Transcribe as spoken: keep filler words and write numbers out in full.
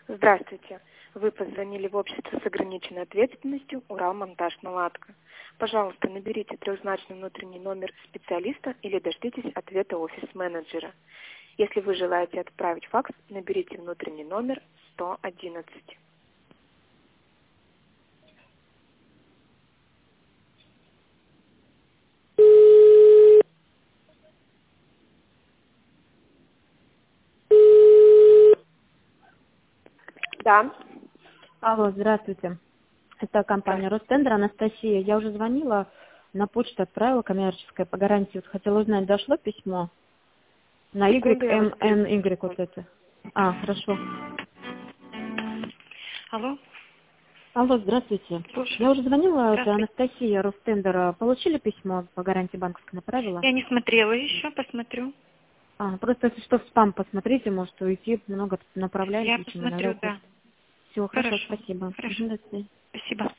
Здравствуйте. Вы позвонили в общество с ограниченной ответственностью «Уралмонтаж-Наладка». Пожалуйста, наберите трехзначный внутренний номер специалиста или дождитесь ответа офис-менеджера. Если вы желаете отправить факс, наберите внутренний номер сто одиннадцать. Да. Алло, здравствуйте. Это компания Ростендер, Анастасия. Я уже звонила, на почту отправила коммерческое по гарантии. Вот хотела узнать, дошло письмо? На Секунду, я вас Y M N Y перепишу. вот это. А, хорошо. Алло, Алло, здравствуйте. слушаю. Я уже звонила, это Здравствуйте. Анастасия Ростендера. Получили письмо по гарантии банковской, направила? Я не смотрела еще, посмотрю. А, просто если что, в спам посмотрите, может уйти, много тут направляли, Я почему иногда посмотрю, уходит. да. Все, хорошо, Хорошо, спасибо. хорошо. Мгм, до свидания. Спасибо.